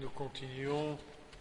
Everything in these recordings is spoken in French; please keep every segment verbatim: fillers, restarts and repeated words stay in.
Nous continuons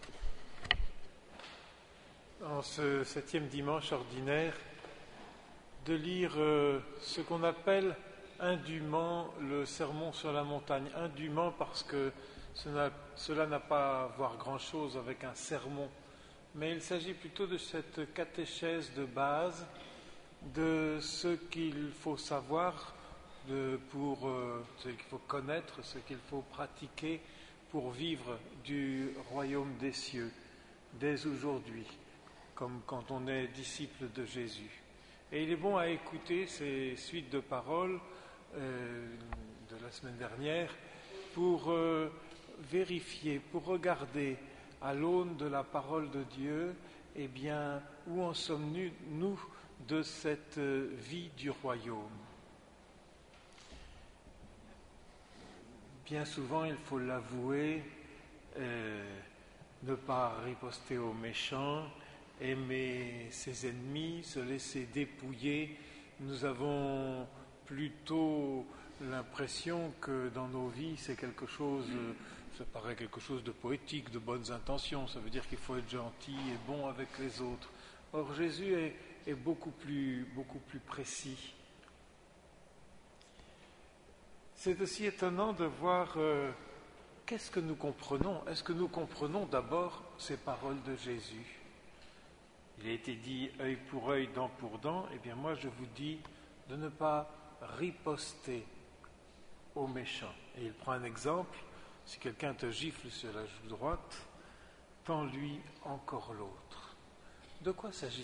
en ce septième dimanche ordinaire de lire euh, ce qu'on appelle indûment le sermon sur la montagne. Indûment parce que cela, cela n'a pas à voir grand-chose avec un sermon, mais il s'agit plutôt de cette catéchèse de base, de ce qu'il faut savoir, de, pour euh, ce qu'il faut connaître, ce qu'il faut pratiquer pour vivre du royaume des cieux dès aujourd'hui, comme quand on est disciple de Jésus. Et il est bon à écouter ces suites de paroles euh, de la semaine dernière pour euh, vérifier, pour regarder à l'aune de la parole de Dieu, eh bien, où en sommes-nous, nous, de cette vie du royaume. Bien souvent, il faut l'avouer, euh, ne pas riposter aux méchants, aimer ses ennemis, se laisser dépouiller. Nous avons plutôt l'impression que dans nos vies, c'est quelque chose, ça paraît quelque chose de poétique, de bonnes intentions. Ça veut dire qu'il faut être gentil et bon avec les autres. Or, Jésus est, est beaucoup plus, beaucoup plus précis. C'est aussi étonnant de voir euh, qu'est-ce que nous comprenons. Est-ce que nous comprenons d'abord ces paroles de Jésus ? Il a été dit œil pour œil, dent pour dent. Eh bien moi je vous dis de ne pas riposter aux méchants. Et il prend un exemple. Si quelqu'un te gifle sur la joue droite, tends-lui encore l'autre. De quoi s'agit-il ?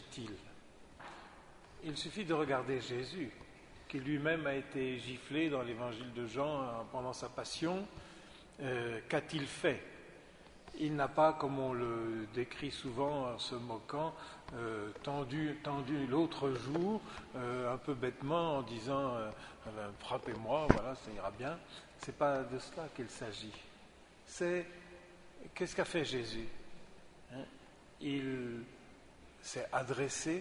Il suffit de regarder Jésus, qui lui-même a été giflé dans l'évangile de Jean pendant sa passion. Euh, qu'a-t-il fait ? Il n'a pas, comme on le décrit souvent en se moquant, euh, tendu, tendu l'autre joue, euh, un peu bêtement, en disant euh, « frappez-moi, voilà, ça ira bien ». Ce n'est pas de cela qu'il s'agit. C'est, qu'est-ce qu'a fait Jésus ? hein Il s'est adressé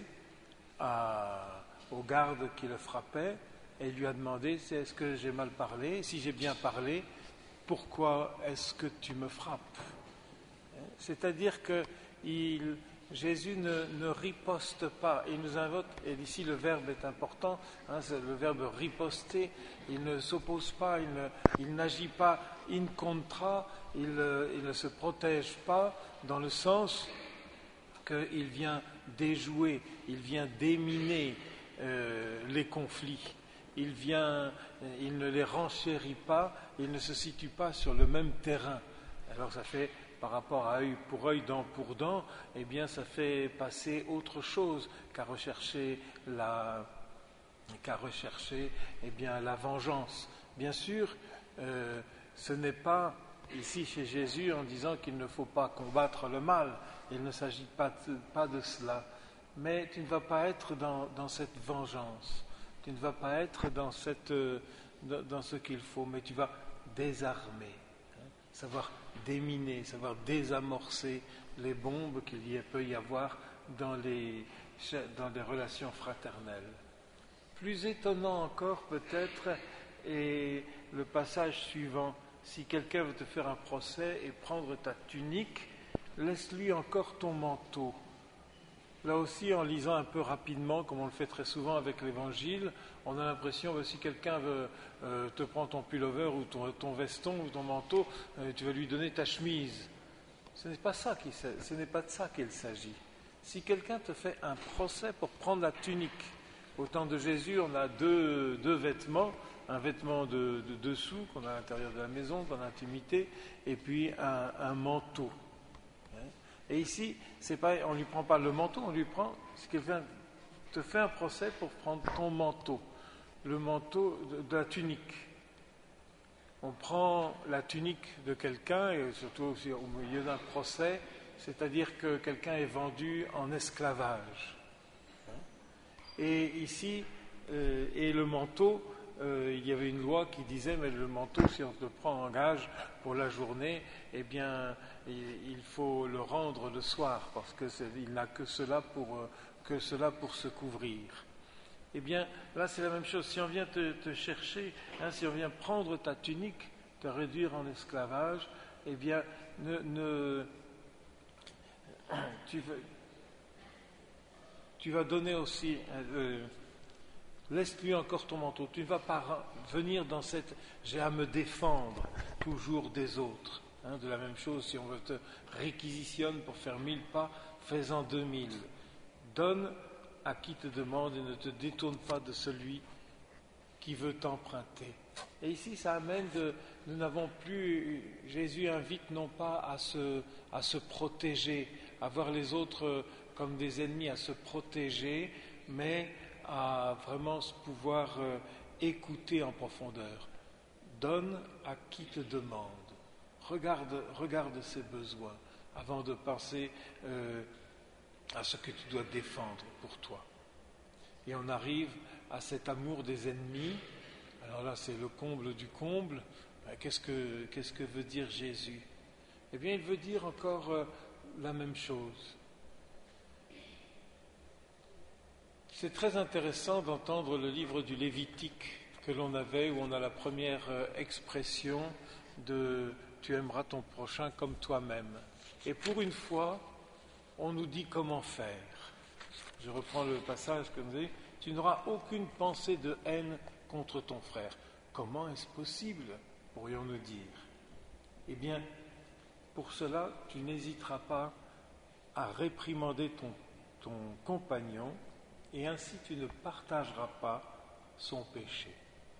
à... au garde qui le frappait et lui a demandé « est-ce que j'ai mal parlé ? Si j'ai bien parlé, pourquoi est-ce que tu me frappes ?» C'est-à-dire que il, Jésus ne, ne riposte pas. Il nous invite, et ici le verbe est important, hein, c'est le verbe riposter. Il ne s'oppose pas, il, ne, il n'agit pas in contra, il, il ne se protège pas dans le sens qu'il vient déjouer, il vient déminer euh, les conflits. Il vient, il ne les renchérit pas, il ne se situe pas sur le même terrain. Alors ça fait, par rapport à œil pour œil, dent pour dent, eh bien ça fait passer autre chose qu'à rechercher la, qu'à rechercher, eh bien, la vengeance. Bien sûr, euh, ce n'est pas ici chez Jésus en disant qu'il ne faut pas combattre le mal. Il ne s'agit pas de, pas de cela. Mais tu ne vas pas être dans, dans cette vengeance. Tu ne vas pas être dans, cette, dans, dans ce qu'il faut, mais tu vas désarmer, hein, savoir déminer, savoir désamorcer les bombes qu'il y peut y avoir dans les, dans les relations fraternelles. Plus étonnant encore peut-être est le passage suivant. Si quelqu'un veut te faire un procès et prendre ta tunique, laisse-lui encore ton manteau. Là aussi, en lisant un peu rapidement, comme on le fait très souvent avec l'Évangile, on a l'impression que si quelqu'un veut, euh, te prend ton pullover ou ton, ton veston ou ton manteau, euh, tu vas lui donner ta chemise. Ce n'est pas ça qu'il, ce n'est pas de ça qu'il s'agit. Si quelqu'un te fait un procès pour prendre la tunique, au temps de Jésus, on a deux, deux vêtements, un vêtement de, de dessous qu'on a à l'intérieur de la maison, dans l'intimité, et puis un, un manteau. Et ici, c'est pas, on ne lui prend pas le manteau, on lui prend, si quelqu'un te fait un procès pour prendre ton manteau, le manteau de, de la tunique. On prend la tunique de quelqu'un, et surtout aussi au milieu d'un procès, c'est-à-dire que quelqu'un est vendu en esclavage. Et ici, euh, et le manteau, euh, il y avait une loi qui disait, mais le manteau, si on te prend en gage pour la journée, eh bien, il, il faut le rendre le soir, parce qu'il n'a que cela pour, euh, que cela pour se couvrir. Eh bien, là, c'est la même chose. Si on vient te, te chercher, hein, si on vient prendre ta tunique, te réduire en esclavage, eh bien, ne, ne tu, vas, tu vas donner aussi, euh, laisse-lui encore ton manteau. Tu ne vas pas venir dans cette j'ai à me défendre toujours des autres. Hein, de la même chose, si on veut te réquisitionne pour faire mille pas, fais-en deux mille. Donne à qui te demande et ne te détourne pas de celui qui veut t'emprunter. Et ici, ça amène de, nous n'avons plus, Jésus invite non pas à se, à se protéger, à voir les autres comme des ennemis, à se protéger, mais à vraiment pouvoir euh, écouter en profondeur. Donne à qui te demande. Regarde, regarde ses besoins avant de penser euh, à ce que tu dois défendre pour toi. Et on arrive à cet amour des ennemis. Alors là, c'est le comble du comble. Qu'est-ce que, qu'est-ce que veut dire Jésus? Eh bien, il veut dire encore euh, la même chose. C'est très intéressant d'entendre le livre du Lévitique que l'on avait, où on a la première euh, expression de « tu aimeras ton prochain comme toi-même ». Et pour une fois, on nous dit comment faire. Je reprends le passage que nous dit « tu n'auras aucune pensée de haine contre ton frère ». Comment est-ce possible, pourrions-nous dire? Eh bien, pour cela, tu n'hésiteras pas à réprimander ton, ton compagnon, et ainsi tu ne partageras pas son péché.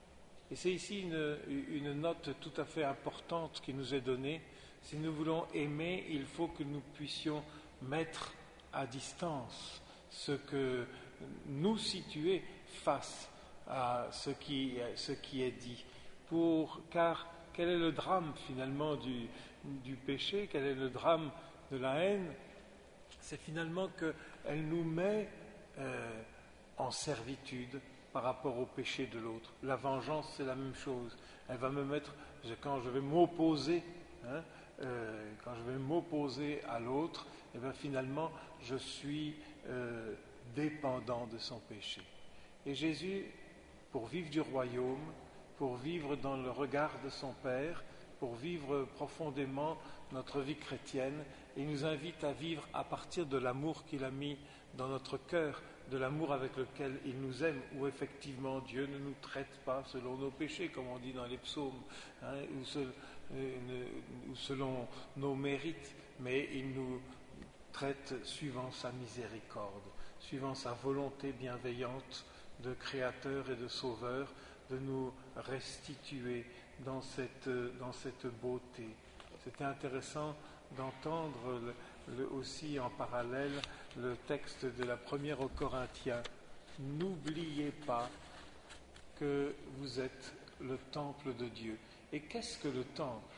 Et c'est ici une, une note tout à fait importante qui nous est donnée. Si nous voulons aimer, il faut que nous puissions mettre à distance ce que nous situer face à ce qui, ce qui est dit. Pour, car quel est le drame finalement du, du péché? Quel est le drame de la haine? C'est finalement qu'elle nous met euh, en servitude par rapport au péché de l'autre. La vengeance, c'est la même chose. Elle va me mettre, quand je vais m'opposer, hein, euh, quand je vais m'opposer à l'autre, et bien finalement, je suis euh, dépendant de son péché. Et Jésus, pour vivre du royaume, pour vivre dans le regard de son Père, pour vivre profondément notre vie chrétienne, il nous invite à vivre à partir de l'amour qu'il a mis dans notre cœur, de l'amour avec lequel il nous aime, où effectivement Dieu ne nous traite pas selon nos péchés, comme on dit dans les psaumes, hein, ou, se, euh, ou selon nos mérites, mais il nous traite suivant sa miséricorde, suivant sa volonté bienveillante de Créateur et de Sauveur, de nous restituer dans cette, dans cette beauté. C'était intéressant d'entendre le, le, aussi en parallèle le texte de la première aux Corinthiens. N'oubliez pas que vous êtes le temple de Dieu. Et qu'est-ce que le temple?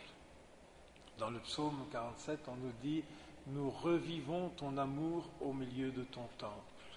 Dans le psaume quarante-sept, on nous dit « Nous revivons ton amour au milieu de ton temple ».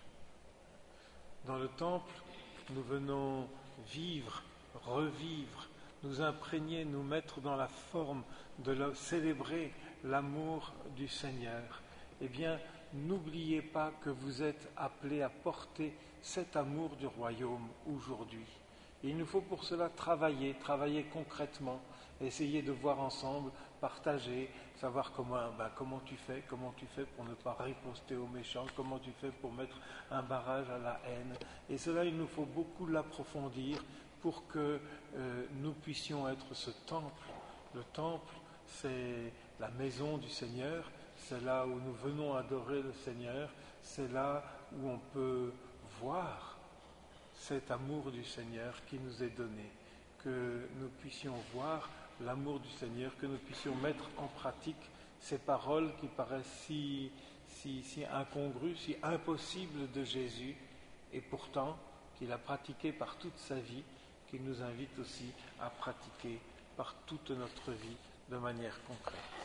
Dans le temple, nous venons vivre, revivre, nous imprégner, nous mettre dans la forme de le, célébrer l'amour du Seigneur. Eh bien, n'oubliez pas que vous êtes appelés à porter cet amour du royaume aujourd'hui. Et il nous faut pour cela travailler, travailler concrètement, essayer de voir ensemble, partager, savoir comment, ben, comment tu fais, comment tu fais pour ne pas riposter aux méchants, comment tu fais pour mettre un barrage à la haine. Et cela, il nous faut beaucoup l'approfondir pour que euh, nous puissions être ce temple. Le temple, c'est la maison du Seigneur, c'est là où nous venons adorer le Seigneur, c'est là où on peut voir cet amour du Seigneur qui nous est donné, que nous puissions voir l'amour du Seigneur, que nous puissions mettre en pratique ces paroles qui paraissent si, si, si incongrues, si impossibles de Jésus, et pourtant qu'il a pratiqué par toute sa vie, qu'il nous invite aussi à pratiquer par toute notre vie de manière concrète.